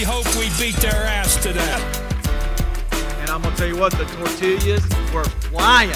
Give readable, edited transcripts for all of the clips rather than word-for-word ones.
really hope we beat their ass today. And I'm going to tell you what, the tortillas were flying.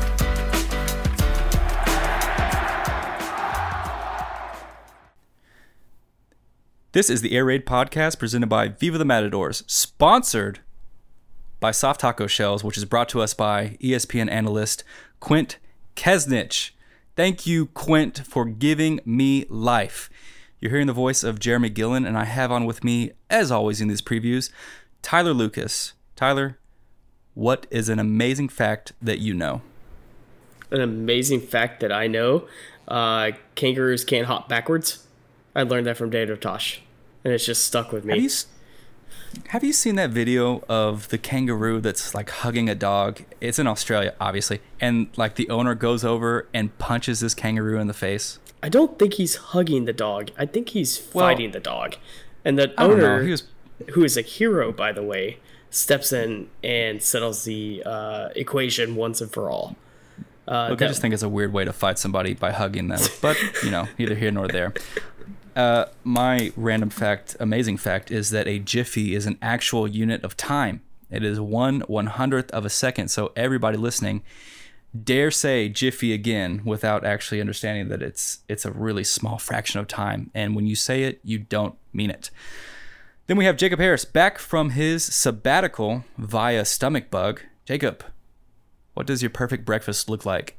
This is the Air Raid podcast presented by Viva the Matadors, sponsored by Soft Taco Shells, which is brought to us by ESPN analyst Quint Kesnich. Thank you, Quint, for giving me life. You're hearing the voice of Jeremy Gillen, and I have on with me, as always in these previews, Tyler Lucas. Tyler, what is an amazing fact that you know? An amazing fact that I know, kangaroos can't hop backwards. I learned that from Dave Tosh, and it's just stuck with me. Have you seen that video of the kangaroo that's like hugging a dog? It's in Australia, obviously, and like the owner goes over and punches this kangaroo in the face. I don't think he's hugging the dog. I think he's fighting the dog. And the I don't know. owner, who is a hero, by the way, steps in and settles the equation once and for all. Look, I just think it's a weird way to fight somebody by hugging them. But, neither here nor there. My random fact, amazing fact, is that a jiffy is an actual unit of time. It is 1/100th of a second. So everybody listening, dare say jiffy again without actually understanding that it's a really small fraction of time. And when you say it, you don't mean it. Then we have Jacob Harris back from his sabbatical via stomach bug. Jacob, what does your perfect breakfast look like?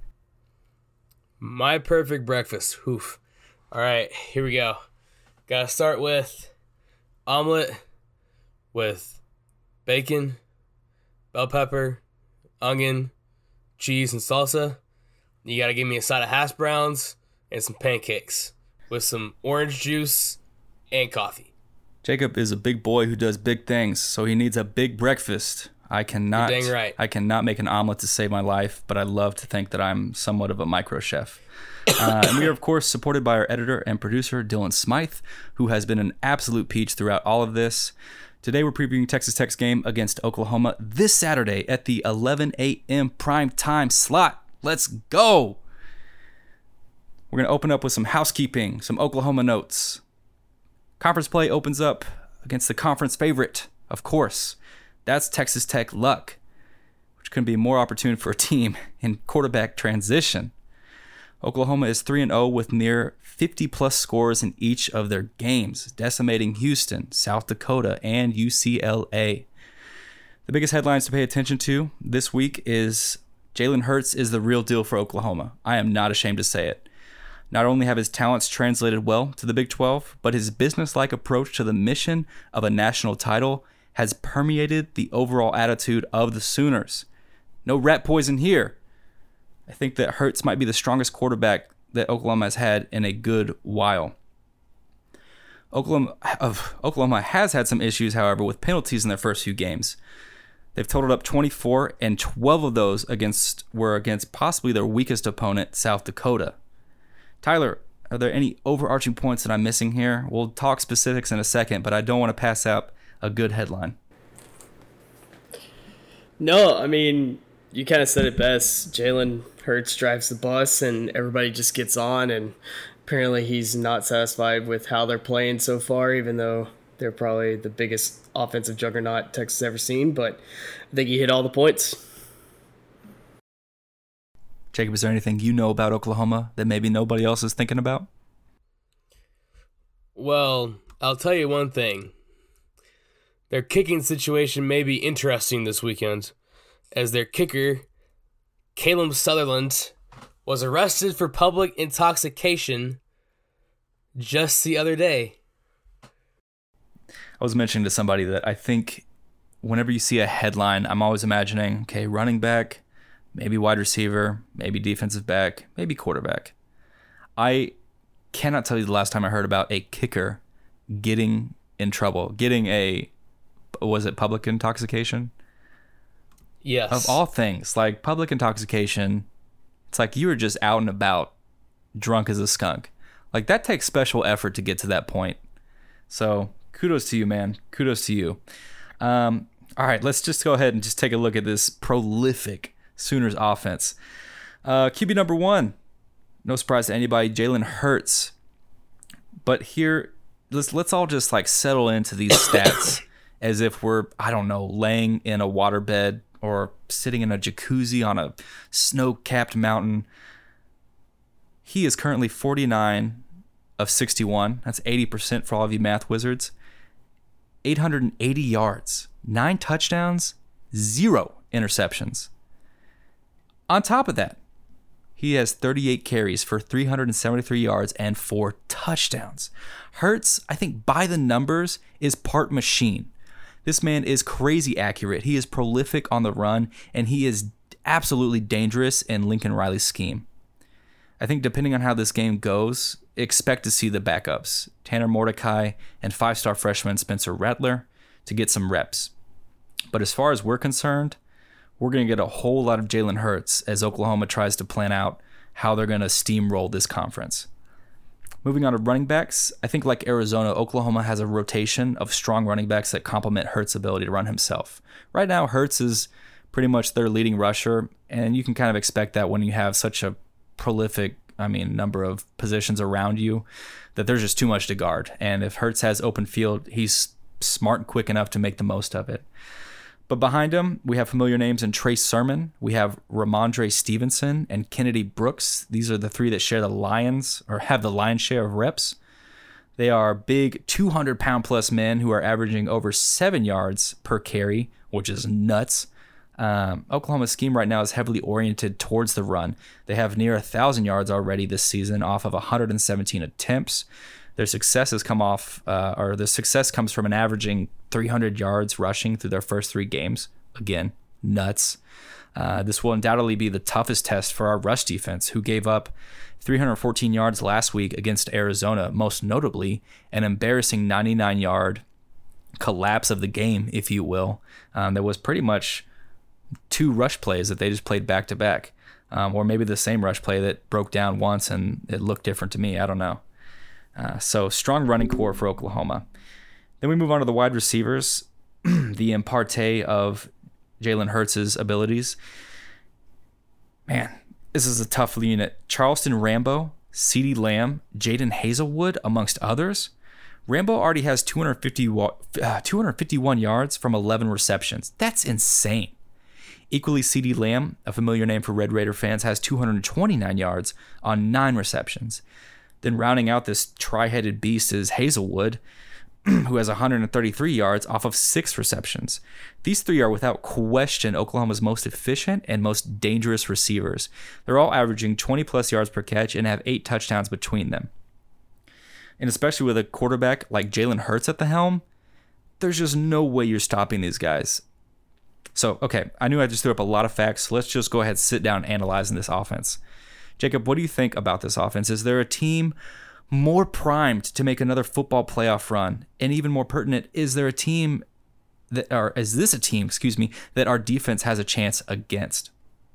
My perfect breakfast. Oof. All right, here we go. Got to start with omelet with bacon, bell pepper, onion, cheese, and salsa. You got to give me a side of hash browns and some pancakes with some orange juice and coffee. Jacob is a big boy who does big things, so he needs a big breakfast. I cannot, You're dang right. I cannot make an omelet to save my life, but I love to think that I'm somewhat of a micro chef. And we are, of course, supported by our editor and producer, Dylan Smythe, who has been an absolute peach throughout all of this. Today, we're previewing Texas Tech's game against Oklahoma this Saturday at the 11 a.m. prime time slot. Let's go! We're going to open up with some housekeeping, some Oklahoma notes. Conference play opens up against the conference favorite, of course. That's Texas Tech luck, which couldn't be more opportune for a team in quarterback transition. Oklahoma is 3-0 with near 50-plus scores in each of their games, decimating Houston, South Dakota, and UCLA. The biggest headlines to pay attention to this week is Jalen Hurts is the real deal for Oklahoma. I am not ashamed to say it. Not only have his talents translated well to the Big 12, but his business-like approach to the mission of a national title has permeated the overall attitude of the Sooners. No rat poison here. I think that Hurts might be the strongest quarterback that Oklahoma has had in a good while. Oklahoma has had some issues, however, with penalties in their first few games. They've totaled up 24, and 12 of those were against possibly their weakest opponent, South Dakota. Tyler, are there any overarching points that I'm missing here? We'll talk specifics in a second, but I don't want to pass out a good headline. No, I mean, you kind of said it best. Jalen Hurts drives the bus and everybody just gets on, and apparently he's not satisfied with how they're playing so far, even though they're probably the biggest offensive juggernaut Texas ever seen, but I think he hit all the points. Jacob, is there anything you know about Oklahoma that maybe nobody else is thinking about? Well, I'll tell you one thing. Their kicking situation may be interesting this weekend, as their kicker, Caleb Sutherland, was arrested for public intoxication just the other day. I was mentioning to somebody that I think whenever you see a headline, I'm always imagining, okay, running back, maybe wide receiver, maybe defensive back, maybe quarterback. I cannot tell you the last time I heard about a kicker getting in trouble, was it public intoxication? Yes. Of all things, like public intoxication, it's like you were just out and about, drunk as a skunk. Like that takes special effort to get to that point. So kudos to you, man. Kudos to you. All right, let's just go ahead and just take a look at this prolific Sooners offense. QB number 1, no surprise to anybody, Jalen Hurts. But here let's all just like settle into these stats as if we're, I don't know, laying in a waterbed or sitting in a jacuzzi on a snow-capped mountain. He is currently 49 of 61. That's 80% for all of you math wizards. 880 yards, 9 touchdowns, 0 interceptions. On top of that, he has 38 carries for 373 yards and 4 touchdowns. Hurts, I think by the numbers, is part machine. This man is crazy accurate. He is prolific on the run, and he is absolutely dangerous in Lincoln Riley's scheme. I think depending on how this game goes, expect to see the backups, Tanner Mordecai and 5-star freshman Spencer Rattler, to get some reps. But as far as we're concerned, we're going to get a whole lot of Jalen Hurts as Oklahoma tries to plan out how they're going to steamroll this conference. Moving on to running backs, I think like Arizona, Oklahoma has a rotation of strong running backs that complement Hurts' ability to run himself. Right now, Hurts is pretty much their leading rusher, and you can kind of expect that when you have such a prolific, number of positions around you, that there's just too much to guard. And if Hurts has open field, he's smart and quick enough to make the most of it. But behind him, we have familiar names in Trey Sermon. We have Ramondre Stevenson and Kennedy Brooks. These are the 3 that share have the lion's share of reps. They are big 200-pound plus men who are averaging over 7 yards per carry, which is nuts. Oklahoma's scheme right now is heavily oriented towards the run. They have near 1,000 yards already this season off of 117 attempts. Their success comes from an averaging 300 yards rushing through their first 3 games. Again, nuts. This will undoubtedly be the toughest test for our rush defense, who gave up 314 yards last week against Arizona, most notably an embarrassing 99-yard collapse of the game, if you will. There was pretty much 2 rush plays that they just played back-to-back, or maybe the same rush play that broke down once and it looked different to me. I don't know. So strong running core for Oklahoma. Then we move on to the wide receivers, the impartee of Jalen Hurts' abilities. Man, this is a tough unit. Charleston Rambo, CeeDee Lamb, Jaden Hazelwood, amongst others. Rambo already has 251 yards from 11 receptions. That's insane. Equally, CeeDee Lamb, a familiar name for Red Raider fans, has 229 yards on 9 receptions. Then rounding out this tri-headed beast is Hazelwood, who has 133 yards off of 6 receptions. These 3 are without question Oklahoma's most efficient and most dangerous receivers. They're all averaging 20-plus yards per catch and have 8 touchdowns between them. And especially with a quarterback like Jalen Hurts at the helm, there's just no way you're stopping these guys. So, okay, I knew I just threw up a lot of facts. Let's just go ahead and sit down analyzing this offense. Jacob, what do you think about this offense? Is there a team more primed to make another football playoff run? And even more pertinent, is this a team that our defense has a chance against?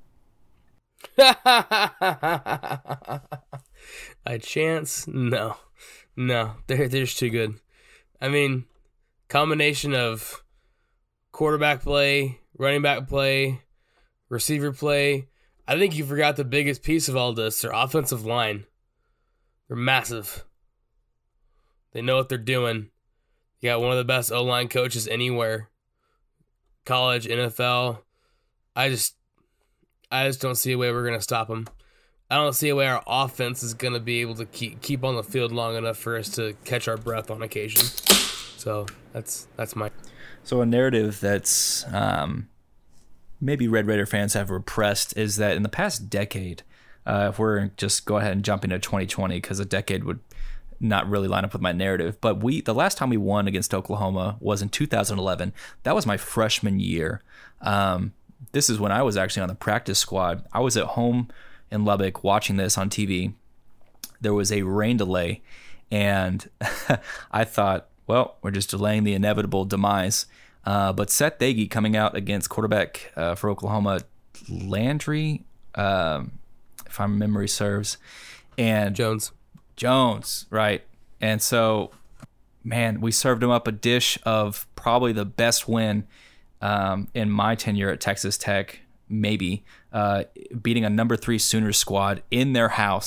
A chance? No. They're just too good. Combination of quarterback play, running back play, receiver play. I think you forgot the biggest piece of all this, their offensive line. They're massive. They know what they're doing. You got one of the best O-line coaches anywhere. College, NFL. I just don't see a way we're going to stop them. I don't see a way our offense is going to be able to keep on the field long enough for us to catch our breath on occasion. So that's my... So a narrative that's maybe Red Raider fans have repressed is that in the past decade, if we're just go ahead and jump into 2020, because a decade would not really line up with my narrative, but the last time we won against Oklahoma was in 2011. That was my freshman year. This is when I was actually on the practice squad. I was at home in Lubbock watching this on TV. There was a rain delay, and I thought, well, we're just delaying the inevitable demise. But Seth Doege coming out against quarterback for Oklahoma, Landry, if my memory serves, and Jones, right? And so, man, we served him up a dish of probably the best win in my tenure at Texas Tech, maybe beating a number 3 Sooners squad in their house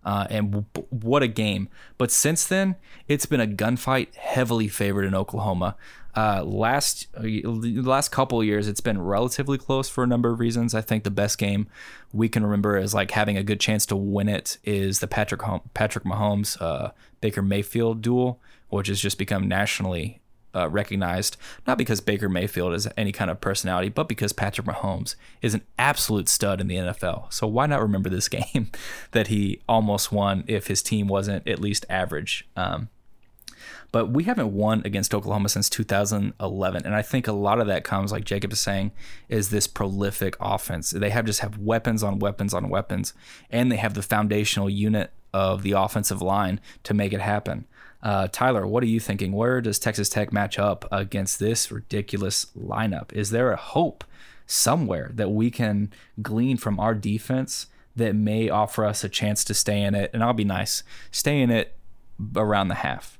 What a game. But since then, it's been a gunfight heavily favored in Oklahoma. The last couple of years, it's been relatively close for a number of reasons. I think the best game we can remember as like having a good chance to win it is the Patrick Mahomes Baker Mayfield duel, which has just become nationally recognized, not because Baker Mayfield is any kind of personality, but because Patrick Mahomes is an absolute stud in the NFL. So why not remember this game that he almost won if his team wasn't at least average? But we haven't won against Oklahoma since 2011. And I think a lot of that comes, like Jacob is saying, is this prolific offense. They just have weapons on weapons on weapons, and they have the foundational unit of the offensive line to make it happen. Tyler, what are you thinking? Where does Texas Tech match up against this ridiculous lineup? Is there a hope somewhere that we can glean from our defense that may offer us a chance to stay in it? And I'll be nice, stay in it around the half.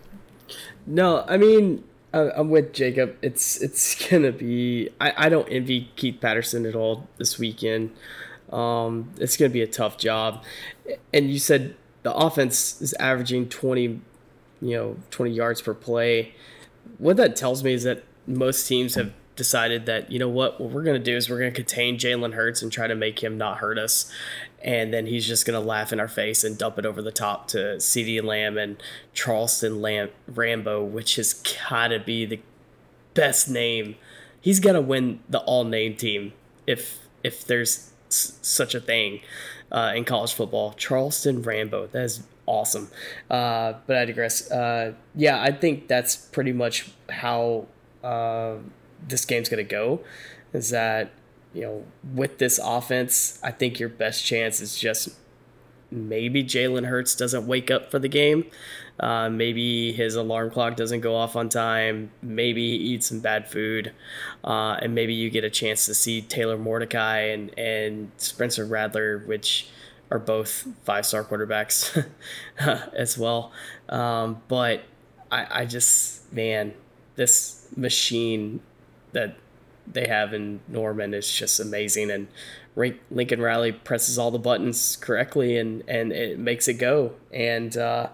No, I mean, I'm with Jacob. It's gonna be. I don't envy Keith Patterson at all this weekend. It's gonna be a tough job. And you said the offense is averaging 20 yards per play. What that tells me is that most teams have decided that, you know what we're going to do is we're going to contain Jalen Hurts and try to make him not hurt us. And then he's just going to laugh in our face and dump it over the top to CeeDee Lamb and Charleston Rambo, which has got to be the best name. He's going to win the all-name team if there's such a thing in college football. Charleston Rambo, that is awesome. But I digress. Yeah, I think that's pretty much how this game's going to go, is that, with this offense, I think your best chance is just maybe Jalen Hurts doesn't wake up for the game. Maybe his alarm clock doesn't go off on time. Maybe he eats some bad food. And maybe you get a chance to see Taylor Mordecai and Spencer Rattler, which are both 5-star quarterbacks as well. But I just, man, this machine that they have in Norman is just amazing. And Lincoln Riley presses all the buttons correctly and it makes it go. And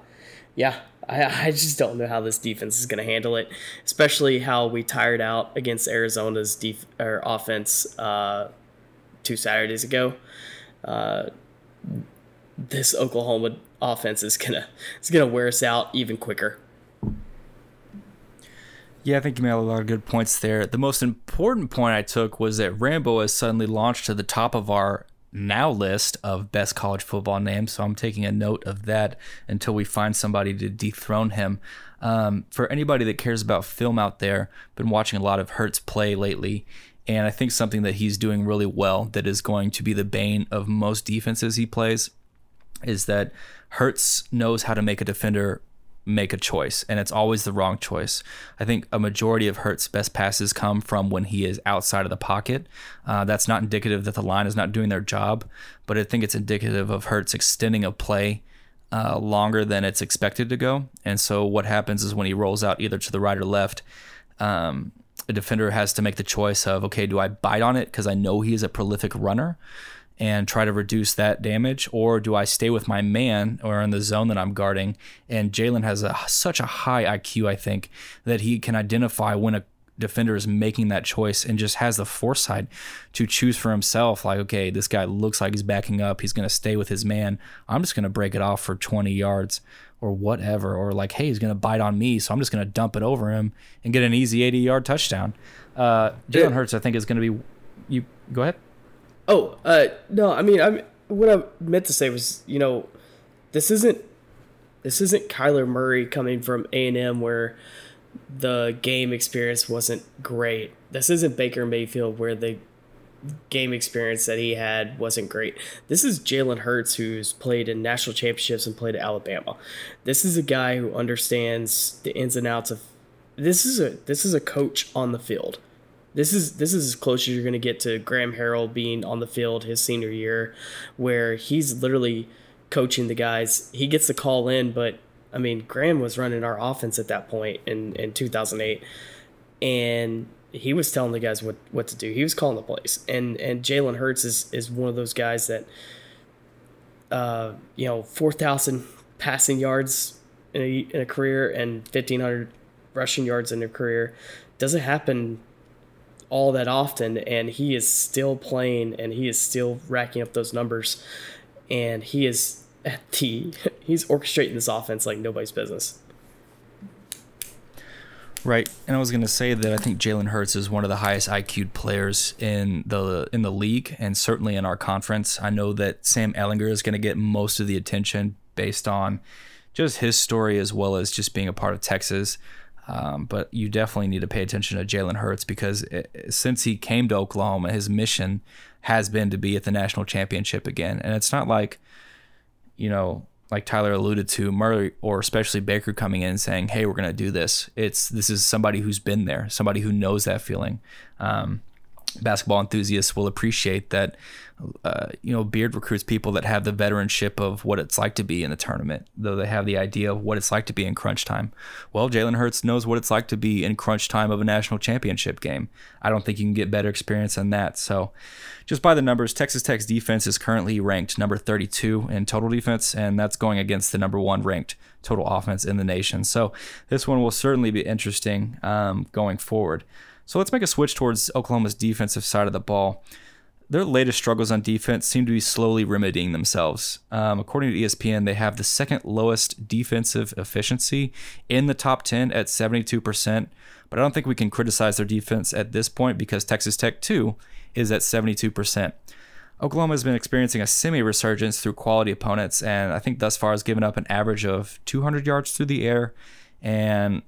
I just don't know how this defense is going to handle it, especially how we tired out against Arizona's offense 2 Saturdays ago. This Oklahoma offense is gonna wear us out even quicker. Yeah, I think you made a lot of good points there. The most important point I took was that Rambo has suddenly launched to the top of our now list of best college football names, so I'm taking a note of that until we find somebody to dethrone him. For anybody that cares about film out there, been watching a lot of Hurts play lately, and I think something that he's doing really well that is going to be the bane of most defenses he plays is that Hurts knows how to make a defender make a choice, and it's always the wrong choice. I think a majority of Hurts' best passes come from when he is outside of the pocket. That's not indicative that the line is not doing their job, but I think it's indicative of Hurts extending a play longer than it's expected to go. And so what happens is when he rolls out either to the right or left, a defender has to make the choice of, okay, do I bite on it because I know he is a prolific runner and try to reduce that damage, or do I stay with my man or in the zone that I'm guarding? And Jalen has such a high IQ, I think, that he can identify when a defender is making that choice and just has the foresight to choose for himself, like, okay, this guy looks like he's backing up, he's going to stay with his man, I'm just going to break it off for 20 yards or whatever, or like, hey, he's going to bite on me, so I'm just going to dump it over him and get an easy 80-yard touchdown. Jalen Hurts, I think, is going to be... You go ahead. Oh, no, I mean, what I meant to say was, this isn't Kyler Murray coming from A&M where the game experience wasn't great. This isn't Baker Mayfield where the game experience that he had wasn't great. This is Jalen Hurts, who's played in national championships and played at Alabama. This is a guy who understands the ins and outs of... This is a coach on the field. This is as close as you're going to get to Graham Harrell being on the field his senior year, where he's literally coaching the guys. He gets the call in, but, I mean, Graham was running our offense at that point in 2008, and he was telling the guys what to do. He was calling the plays. And Jalen Hurts is one of those guys that 4,000 passing yards in a career and 1,500 rushing yards in a career. Doesn't happen all that often, and he is still playing, and he is still racking up those numbers, and he's orchestrating this offense like nobody's business. Right, and I was going to say that I think Jalen Hurts is one of the highest IQ'd players in the league, and certainly in our conference. I know that Sam Ehlinger is going to get most of the attention based on just his story as well as just being a part of Texas. But you definitely need to pay attention to Jalen Hurts because since he came to Oklahoma, his mission has been to be at the national championship again. And it's not like, like Tyler alluded to, Murray or especially Baker coming in and saying, hey, we're going to do this. This is somebody who's been there, somebody who knows that feeling. Basketball enthusiasts will appreciate that, Beard recruits people that have the veteranship of what it's like to be in the tournament, though they have the idea of what it's like to be in crunch time. Well, Jalen Hurts knows what it's like to be in crunch time of a national championship game. I don't think you can get better experience than that. So just by the numbers, Texas Tech's defense is currently ranked number 32 in total defense, and that's going against the number 1 ranked total offense in the nation. So this one will certainly be interesting going forward. So let's make a switch towards Oklahoma's defensive side of the ball. Their latest struggles on defense seem to be slowly remedying themselves. According to ESPN, they have the second lowest defensive efficiency in the top 10 at 72%, but I don't think we can criticize their defense at this point because Texas Tech, too, is at 72%. Oklahoma has been experiencing a semi-resurgence through quality opponents, and I think thus far has given up an average of 200 yards through the air and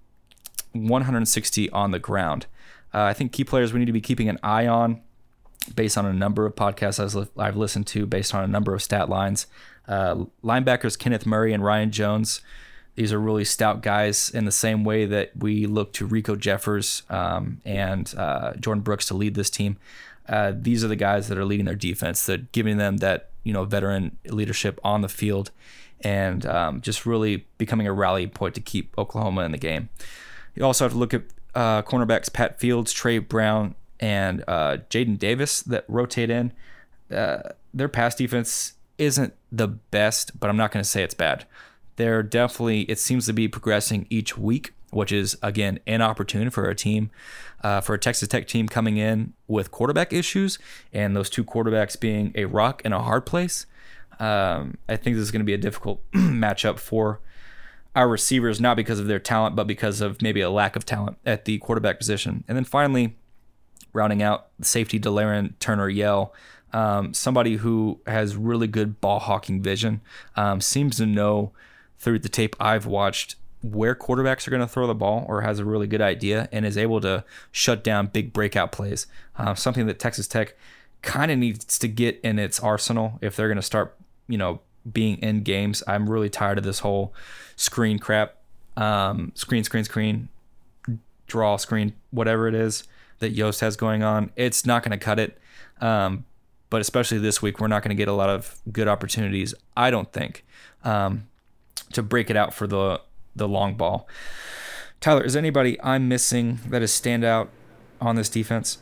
160 on the ground. I think key players we need to be keeping an eye on based on a number of podcasts I've listened to, based on a number of stat lines. Linebackers Kenneth Murray and Ryan Jones, these are really stout guys in the same way that we look to Rico Jeffers and Jordan Brooks to lead this team. These are the guys that are leading their defense, that giving them that veteran leadership on the field and just really becoming a rally point to keep Oklahoma in the game. You also have to look at cornerbacks Pat Fields, Trey Brown, and Jaden Davis that rotate in. Their pass defense isn't the best, but I'm not going to say it's bad. They're definitely, it seems to be progressing each week, which is, again, inopportune for a team, for a Texas Tech team coming in with quarterback issues, and those two quarterbacks being a rock and a hard place. I think this is going to be a difficult matchup for our receivers, not because of their talent, but because of maybe a lack of talent at the quarterback position. And then finally, rounding out the safety, Delaren Turner-Yell, somebody who has really good ball hawking vision, seems to know through the tape I've watched where quarterbacks are going to throw the ball, or has a really good idea and is able to shut down big breakout plays. Something that Texas Tech kind of needs to get in its arsenal if they're going to start, being in games. I'm really tired of this whole screen crap, screen, draw screen, whatever it is that Yost has going on. It's not going to cut it. But especially this week, we're not going to get a lot of good opportunities, I don't think, to break it out for the long ball. Tyler, is there anybody I'm missing that is standout on this defense?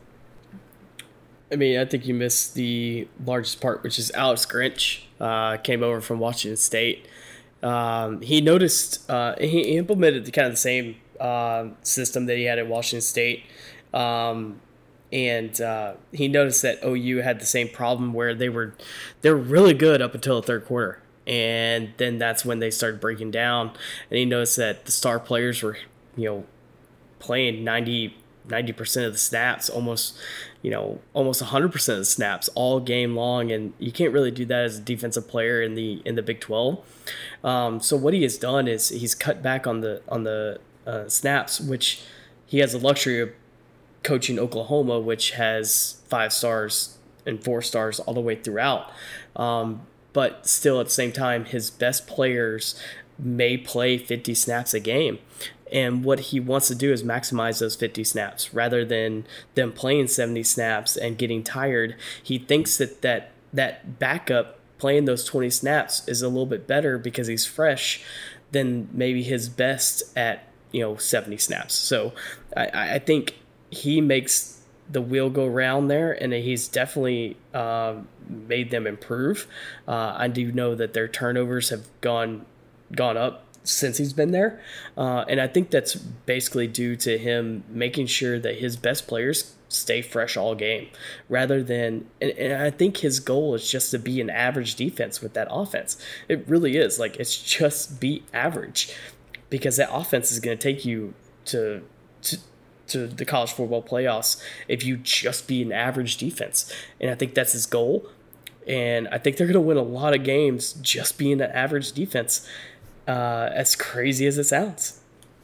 I mean, I think you missed the largest part, which is Alex Grinch. Came over from Washington State. He noticed he implemented kind of the same system that he had at Washington State. And he noticed that OU had the same problem where they're really good up until the third quarter. And then that's when they started breaking down. And he noticed that the star players were, playing 90% of the snaps, almost 100% of the snaps all game long, and you can't really do that as a defensive player in the Big 12. So what he has done is he's cut back on the snaps, which he has the luxury of coaching Oklahoma, which has 5 stars and 4 stars all the way throughout. But still, at the same time, his best players may play 50 snaps a game. And what he wants to do is maximize those 50 snaps rather than them playing 70 snaps and getting tired. He thinks that backup playing those 20 snaps is a little bit better because he's fresh than maybe his best at 70 snaps. So I think he makes the wheel go round there, and he's definitely made them improve. I do know that their turnovers have gone up since he's been there, and I think that's basically due to him making sure that his best players stay fresh all game, rather than and I think his goal is just to be an average defense with that offense. It really is, like, it's just be average, because that offense is going to take you to the college football playoffs if you just be an average defense. And I think that's his goal, and I think they're going to win a lot of games just being an average defense, as crazy as it sounds.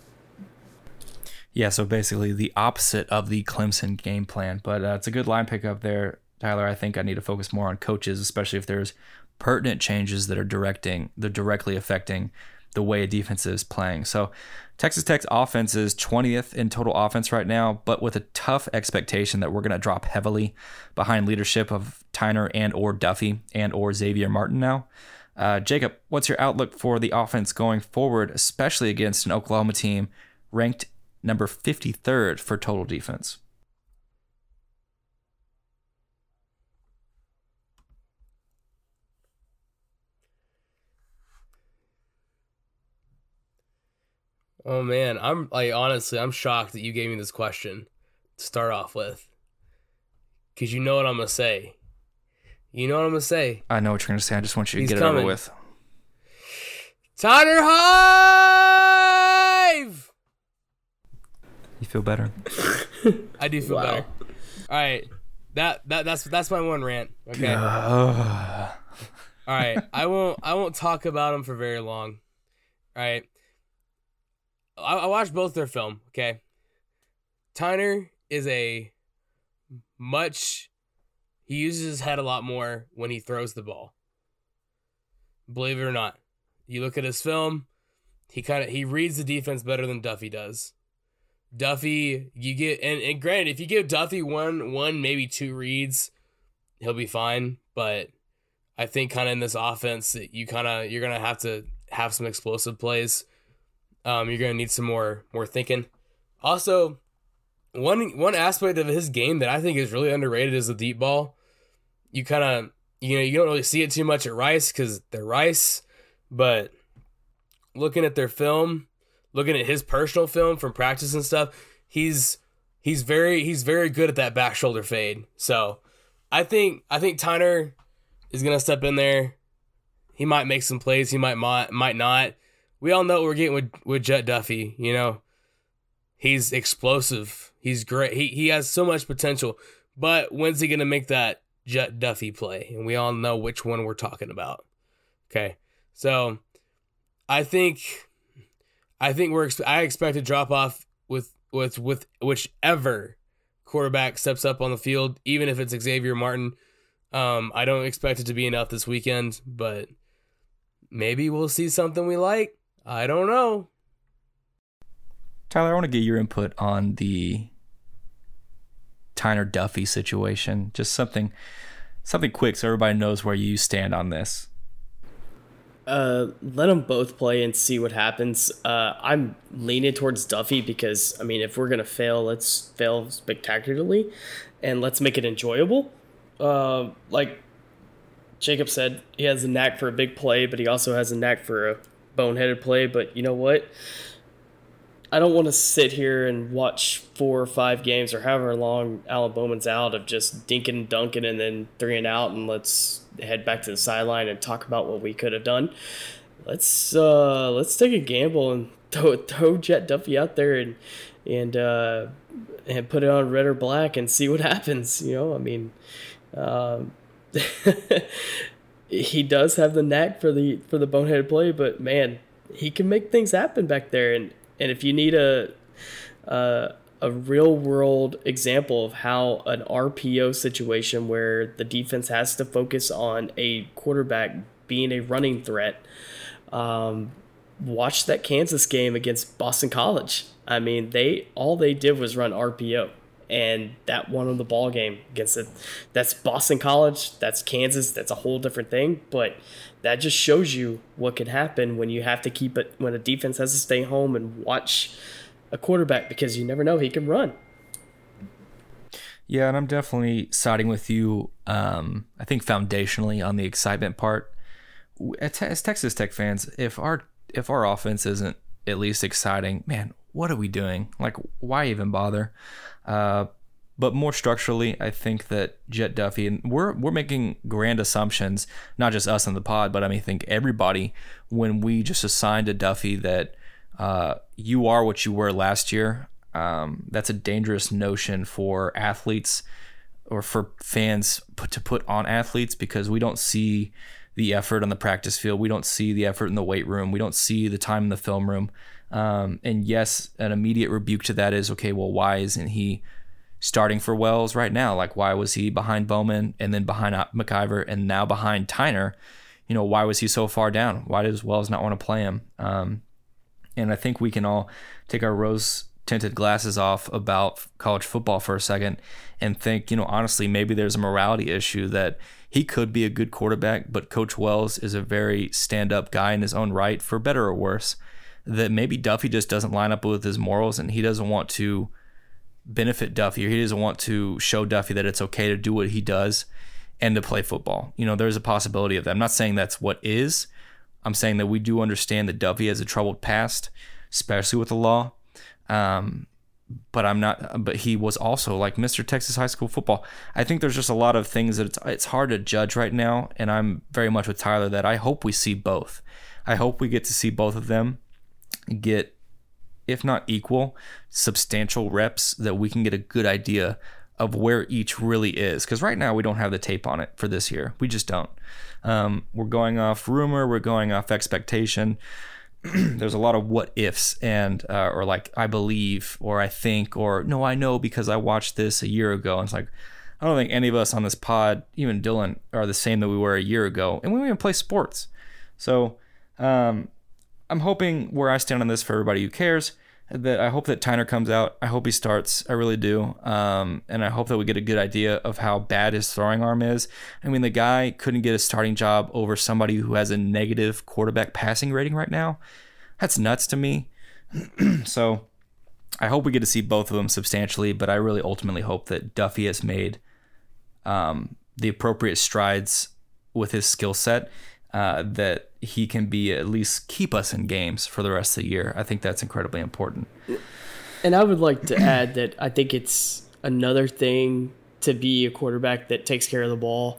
Yeah, so basically the opposite of the Clemson game plan. But it's a good line pickup there, Tyler. I think I need to focus more on coaches, especially if there's pertinent changes that are directly affecting the way a defense is playing. So Texas Tech's offense is 20th in total offense right now, but with a tough expectation that we're going to drop heavily behind leadership of Tyner and or Duffy and or Xavier Martin now. Jacob, what's your outlook for the offense going forward, especially against an Oklahoma team ranked number 53rd for total defense? Oh man, honestly, I'm shocked that you gave me this question to start off with. Because you know what I'm going to say. You know what I'm going to say. I know what you're going to say. I just want you to get coming. it over with. Tyner Hive! You feel better? I do feel better. All right. That's my one rant. Okay. All right. I won't talk about them for very long. All right. I watched both their film. Okay. Tyner is he uses his head a lot more when he throws the ball. Believe it or not. You look at his film, he reads the defense better than Duffy does. Duffy, you get and granted, if you give Duffy one maybe two reads, he'll be fine. But I think kind of in this offense, you're gonna have to have some explosive plays. You're gonna need some more thinking. Also, one aspect of his game that I think is really underrated is the deep ball. You kind of you don't really see it too much at Rice because they're Rice, but looking at their film, looking at his personal film from practice and stuff, he's very good at that back shoulder fade. So I think Tyner is gonna step in there. He might make some plays. He might not. We all know what we're getting with Jet Duffy. He's explosive. He's great. He has so much potential. But when's he gonna make that Jet Duffy play? And we all know which one we're talking about. Okay, so I expect to drop off with whichever quarterback steps up on the field, even if it's Xavier Martin. I don't expect it to be enough this weekend, but maybe we'll see something we like. I don't know. Tyler, I want to get your input on the Tyner Duffy situation. Just something quick so everybody knows where you stand on this. Let them both play and see what happens. I'm leaning towards Duffy because, if we're going to fail, let's fail spectacularly and let's make it enjoyable. Like Jacob said, he has a knack for a big play, but he also has a knack for a boneheaded play. But you know what? I don't want to sit here and watch 4 or 5 games or however long Alan Bowman's out of just dinking and dunking and then 3 and out, and let's head back to the sideline and talk about what we could have done. Let's take a gamble and throw Jet Duffy out there and put it on red or black and see what happens. He does have the knack for the boneheaded play, but man, he can make things happen back there. And if you need a real world example of how an RPO situation where the defense has to focus on a quarterback being a running threat, watch that Kansas game against Boston College. All they did was run RPO, and that won them the ball game against it. That's Boston College. That's Kansas. That's a whole different thing. But that just shows you what can happen when you have to keep it, when a defense has to stay home and watch a quarterback, because you never know, he can run. Yeah, and I'm definitely siding with you. I think foundationally on the excitement part, as Texas Tech fans, if our offense isn't at least exciting, man, what are we doing? Like, why even bother? But more structurally, I think that Jett Duffey, and we're making grand assumptions, not just us on the pod, but I think everybody, when we just assigned to Duffey that you are what you were last year. That's a dangerous notion for athletes or for fans to put on athletes, because we don't see the effort on the practice field. We don't see the effort in the weight room. We don't see the time in the film room. And yes, an immediate rebuke to that is, okay, well, why isn't he starting for Wells right now? Like, why was he behind Bowman and then behind McIver and now behind Tyner? Why was he so far down? Why does Wells not want to play him? And I think we can all take our rose-tinted glasses off about college football for a second and think, honestly, maybe there's a morality issue that he could be a good quarterback, but Coach Wells is a very stand-up guy in his own right, for better or worse, that maybe Duffey just doesn't line up with his morals, and he doesn't want to benefit Duffey, or he doesn't want to show Duffey that it's okay to do what he does and to play football. There's a possibility of that. I'm not saying that's what is. I'm saying that we do understand that Duffey has a troubled past, especially with the law. But he was also like Mr. Texas high school football. I think there's just a lot of things that it's hard to judge right now. And I'm very much with Tyler that I hope we see both. I hope we get to see both of them get, if not equal, substantial reps, that we can get a good idea of where each really is. Because right now we don't have the tape on it for this year. We just don't. We're going off rumor. We're going off expectation. There's a lot of what ifs and or like I believe or I think or no, I know because I watched this a year ago. And it's like, I don't think any of us on this pod, even Dylan, are the same that we were a year ago. And we don't even play sports. So I'm hoping where I stand on this for everybody who cares, that I hope that Tyner comes out. I hope he starts. I really do. And I hope that we get a good idea of how bad his throwing arm is. The guy couldn't get a starting job over somebody who has a negative quarterback passing rating right now. That's nuts to me. So I hope we get to see both of them substantially, but I really ultimately hope that Duffey has made the appropriate strides with his skill set, that he can be at least keep us in games for the rest of the year. I think that's incredibly important. And I would like to add that I think it's another thing to be a quarterback that takes care of the ball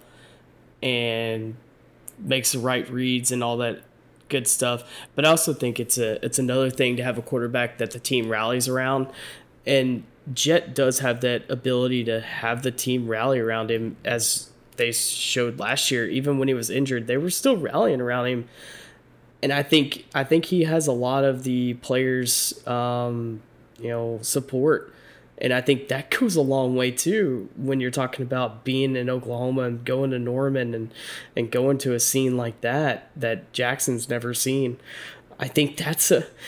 and makes the right reads and all that good stuff. But I also think it's another thing to have a quarterback that the team rallies around. And Jett does have that ability to have the team rally around him, as they showed last year. Even when he was injured, they were still rallying around him. And I think he has a lot of the players, support. And I think that goes a long way too when you're talking about being in Oklahoma and going to Norman and going to a scene like that Jackson's never seen. I think that's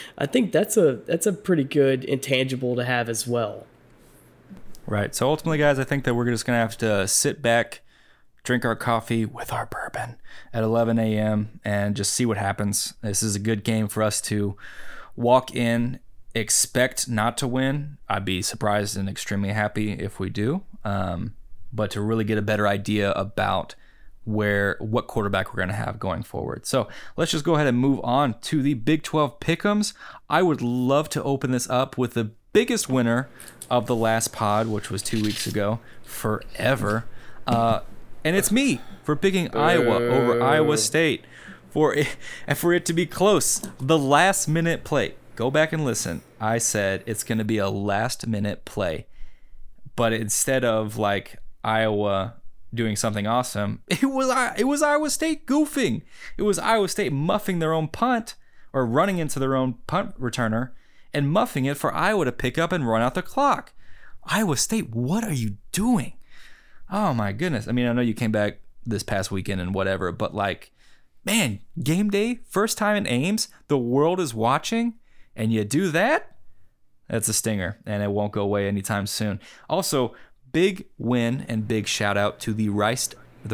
a pretty good intangible to have as well. Right. So ultimately, guys, I think that we're just gonna have to sit back, drink our coffee with our bourbon at 11 a.m. and just see what happens. This is a good game for us to walk in, expect not to win. I'd be surprised and extremely happy if we do. But to really get a better idea about what quarterback we're going to have going forward. So let's just go ahead and move on to the Big 12 Pick'ems. I would love to open this up with the biggest winner of the last pod, which was 2 weeks ago, forever. And it's me for picking Iowa over Iowa State for it to be close. The last minute play. Go back and listen. I said it's going to be a last minute play. But instead of like Iowa doing something awesome, it was Iowa State goofing. It was Iowa State muffing their own punt or running into their own punt returner and muffing it for Iowa to pick up and run out the clock. Iowa State, what are you doing? Oh my goodness. I know you came back this past weekend and whatever, but like, man, game day, first time in Ames, the world is watching, and you do that? That's a stinger, and it won't go away anytime soon. Also, big win and big shout out to the Rice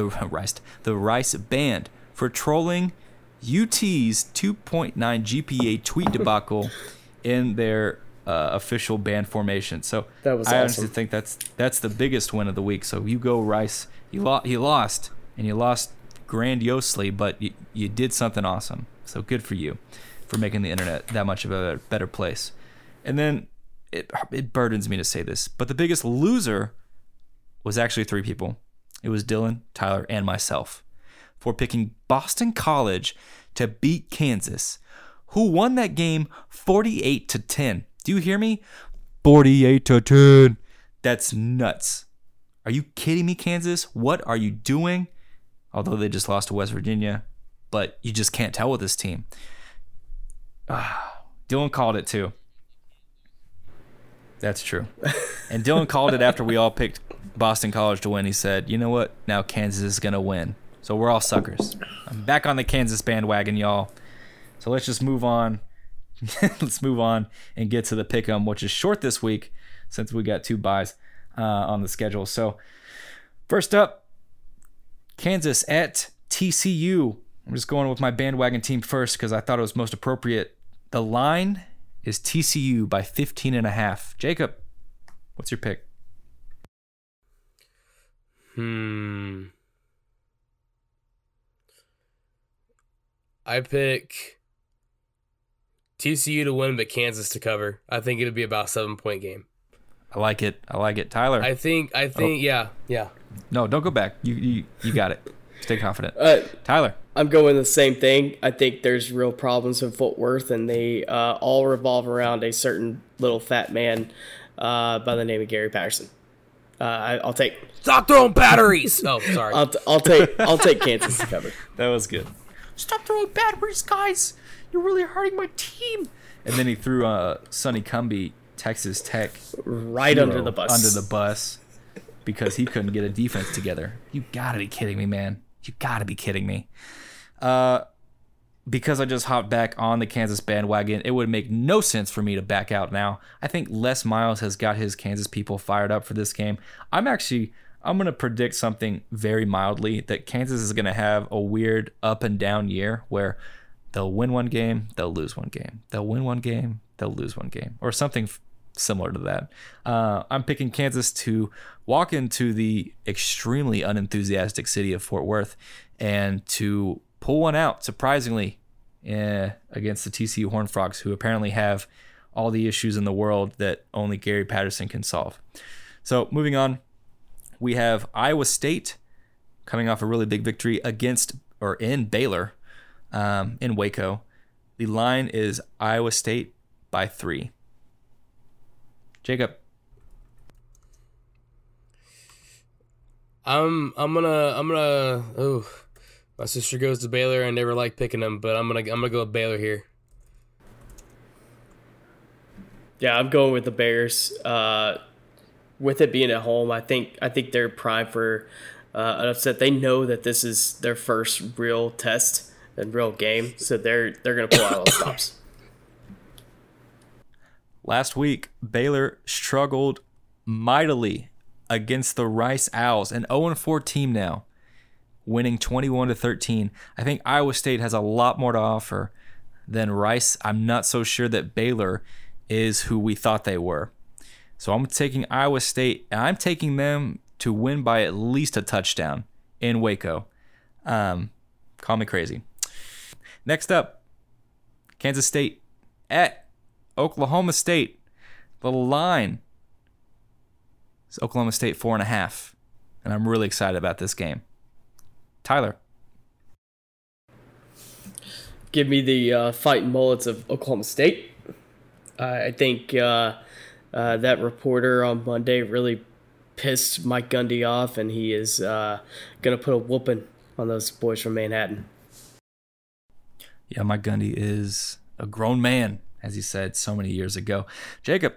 Band for trolling UT's 2.9 GPA tweet debacle in their official band formation. So That was I honestly awesome. think that's the biggest win of the week. So you go, Rice. You lost, and you lost grandiosely, but you did something awesome. So good for you for making the internet that much of a better place. And then it burdens me to say this, but the biggest loser was actually 3 people. It was Dylan, Tyler, and myself for picking Boston College to beat Kansas, who won that game 48-10. Do you hear me? 48-10. That's nuts. Are you kidding me, Kansas? What are you doing? Although they just lost to West Virginia, but you just can't tell with this team. Dylan called it too. That's true. And Dylan called it after we all picked Boston College to win. He said, you know what? Now Kansas is going to win. So we're all suckers. I'm back on the Kansas bandwagon, y'all. So let's just move on. Let's move on and get to the pick'em, which is short this week since we got 2 buys on the schedule. So first up, Kansas at TCU. I'm just going with my bandwagon team first because I thought it was most appropriate. The line is TCU by 15.5. Jacob, what's your pick? I pick TCU to win, but Kansas to cover. I think it'll be about a 7-point game. I like it. Tyler. I think, yeah. No, don't go back. You got it. Stay confident. Tyler. I'm going the same thing. I think there's real problems in Fort Worth, and they all revolve around a certain little fat man by the name of Gary Patterson. I'll take. Stop throwing batteries. Oh, sorry. I'll take Kansas to cover. That was good. Stop throwing batteries, guys. You're really hurting my team. And then he threw Sonny Cumbie, Texas Tech, right under the bus. Because he couldn't get a defense together. You gotta be kidding me, man. You gotta be kidding me. Because I just hopped back on the Kansas bandwagon, it would make no sense for me to back out now. I think Les Miles has got his Kansas people fired up for this game. I'm going to predict something very mildly, that Kansas is going to have a weird up and down year where they'll win one game, they'll lose one game. They'll win one game, they'll lose one game, or something similar to that. I'm picking Kansas to walk into the extremely unenthusiastic city of Fort Worth and to pull one out, surprisingly, against the TCU Horned Frogs, who apparently have all the issues in the world that only Gary Patterson can solve. So moving on, we have Iowa State coming off a really big victory in Baylor, in Waco. The line is Iowa State by 3. Jacob. I'm gonna. Oh, my sister goes to Baylor. I never like picking them, but I'm gonna go with Baylor here. Yeah, I'm going with the Bears. With it being at home, I think they're primed for an upset. They know that this is their first real test and real game, so they're going to pull out all the stops. Last week, Baylor struggled mightily against the Rice Owls, an 0-4 team now, winning 21-13. I think Iowa State has a lot more to offer than Rice. I'm not so sure that Baylor is who we thought they were. So I'm taking Iowa State, and I'm taking them to win by at least a touchdown in Waco. Call me crazy. Next up, Kansas State at Oklahoma State. The line is Oklahoma State 4.5, and I'm really excited about this game. Tyler. Give me the fighting mullets of Oklahoma State. I think that reporter on Monday really pissed Mike Gundy off, and he is going to put a whooping on those boys from Manhattan. Yeah, Mike Gundy is a grown man, as he said so many years ago. Jacob.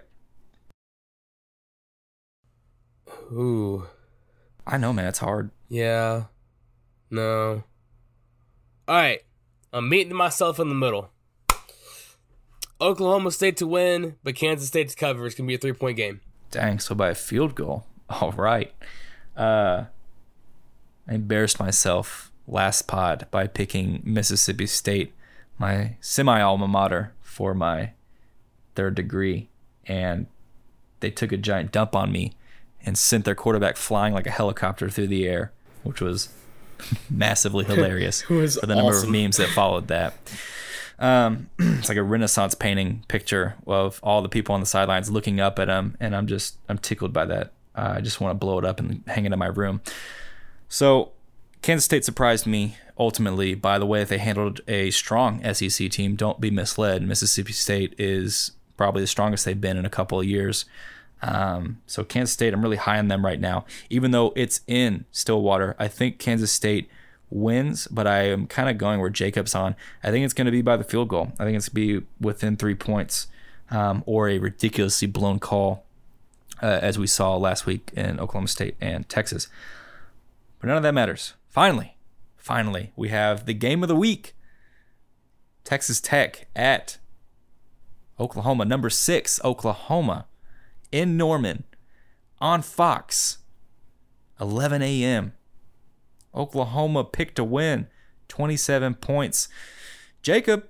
Ooh. I know, man. It's hard. Yeah. No. All right. I'm meeting myself in the middle. Oklahoma State to win, but Kansas State to cover. It's going to be a 3-point game. Dang, so by a field goal. All right. I embarrassed myself last pod by picking Mississippi State, my semi-alma mater, for my third degree and they took a giant dump on me and sent their quarterback flying like a helicopter through the air, which was massively hilarious for the number of memes that followed that. It's like a Renaissance painting picture of all the people on the sidelines looking up at him, and I'm tickled by that. I just want to blow it up and hang it in my room. So Kansas State surprised me ultimately by the way that they handled a strong SEC team. Don't be misled. Mississippi State is probably the strongest they've been in a couple of years. So Kansas State, I'm really high on them right now. Even though it's in Stillwater, I think Kansas State wins, but I am kind of going where Jacob's on. I think it's going to be by the field goal. I think it's going to be within 3 points, or a ridiculously blown call, as we saw last week in Oklahoma State and Texas. But none of that matters. Finally, we have the game of the week. Texas Tech at Oklahoma, number 6, Oklahoma, in Norman, on Fox, 11 a.m. Oklahoma picked to win, 27 points. Jacob.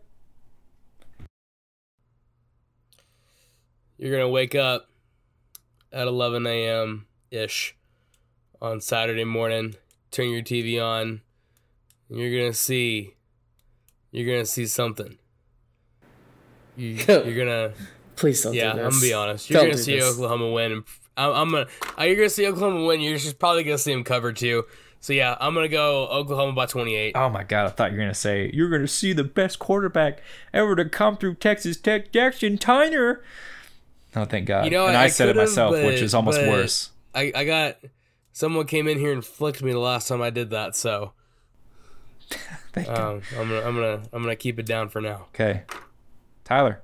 You're going to wake up at 11 a.m.-ish on Saturday morning, turn your TV on, and you're going to see something. You're going to... Please don't do this. Yeah, I'm going to be honest. You're going to see Oklahoma win. And you're going to see Oklahoma win. You're just probably going to see them cover too. So, yeah, I'm going to go Oklahoma by 28. Oh, my God. I thought you were going to say, you're going to see the best quarterback ever to come through Texas Tech, Jackson Tyner. Oh, thank God. And I said it myself, which is almost worse. I got... Someone came in here and flicked me the last time I did that, so... Thank you. I'm gonna keep it down for now. Okay. Tyler.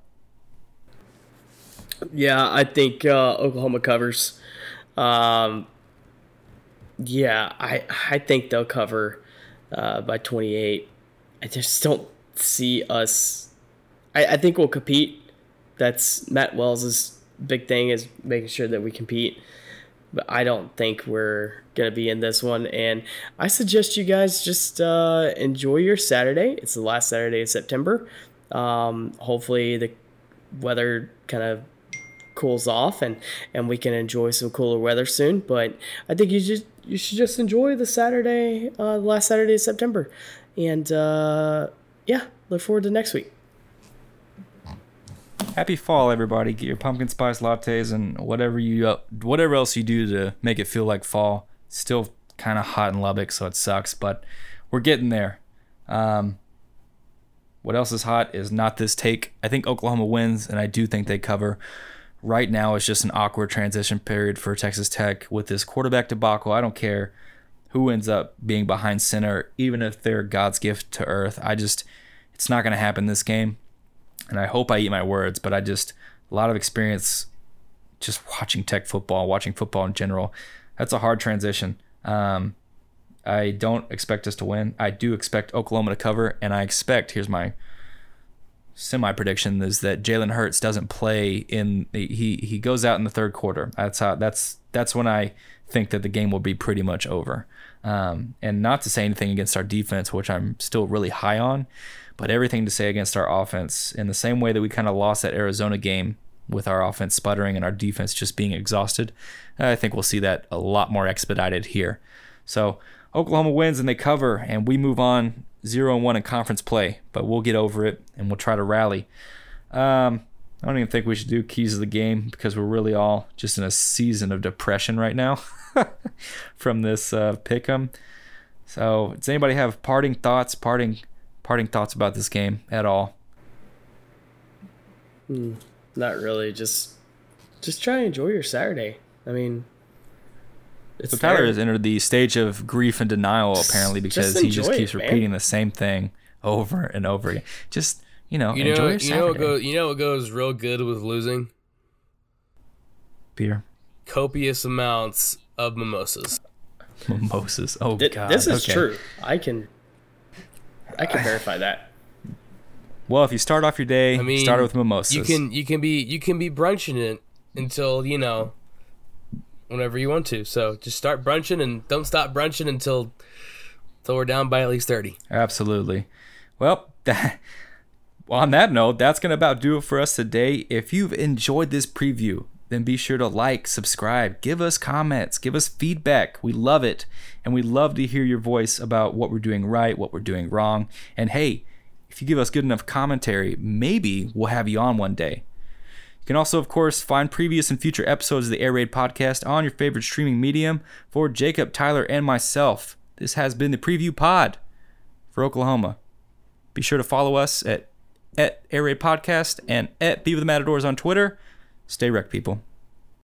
Yeah, I think Oklahoma covers. I think they'll cover by 28. I just don't see us. I think we'll compete. That's Matt Wells' big thing, is making sure that we compete. But I don't think we're going to be in this one. And I suggest you guys just enjoy your Saturday. It's the last Saturday of September. Hopefully the weather kind of cools off and we can enjoy some cooler weather soon. But I think you should just enjoy the Saturday, last Saturday of September. And, look forward to next week. Happy fall, everybody. Get your pumpkin spice lattes and whatever else you do to make it feel like fall. It's still kind of hot in Lubbock, so it sucks, but we're getting there. What else is hot is not this take. I think Oklahoma wins, and I do think they cover. Right now, it's just an awkward transition period for Texas Tech with this quarterback debacle. I don't care who ends up being behind center, even if they're God's gift to earth. It's not going to happen this game. And I hope I eat my words, but a lot of experience just watching Tech football, watching football in general. That's a hard transition. I don't expect us to win. I do expect Oklahoma to cover, and I expect, here's my semi-prediction, is that Jalen Hurts doesn't play he goes out in the third quarter. That's when I think that the game will be pretty much over. And not to say anything against our defense, which I'm still really high on, but everything to say against our offense, in the same way that we kind of lost that Arizona game with our offense sputtering and our defense just being exhausted. I think we'll see that a lot more expedited here. So Oklahoma wins and they cover, and we move on 0-1 in conference play, but we'll get over it and we'll try to rally. I don't even think we should do keys of the game because we're really all just in a season of depression right now from this pick'em. So does anybody have parting thoughts about this game at all? Not really. Just try and enjoy your Saturday. I mean, so Tyler has entered the stage of grief and denial apparently because he just keeps repeating the same thing over and over again. Just enjoy your Saturday. You know what goes real good with losing? Beer. Copious amounts of mimosas. Mimosas. Oh God. This is true. I can verify that. Well, if you start off your day, start with mimosas. You can be brunching it until whenever you want to. So just start brunching and don't stop brunching until we're down by at least 30. Absolutely. Well, Well, on that note, that's going to about do it for us today. If you've enjoyed this preview, then be sure to like, subscribe, give us comments, give us feedback. We love it. And we love to hear your voice about what we're doing right, what we're doing wrong. And hey, if you give us good enough commentary, maybe we'll have you on one day. You can also, of course, find previous and future episodes of the Air Raid podcast on your favorite streaming medium. For Jacob, Tyler, and myself, this has been the Preview Pod for Oklahoma. Be sure to follow us at Air Raid Podcast and at Be With The Matadors on Twitter. Stay wrecked, people.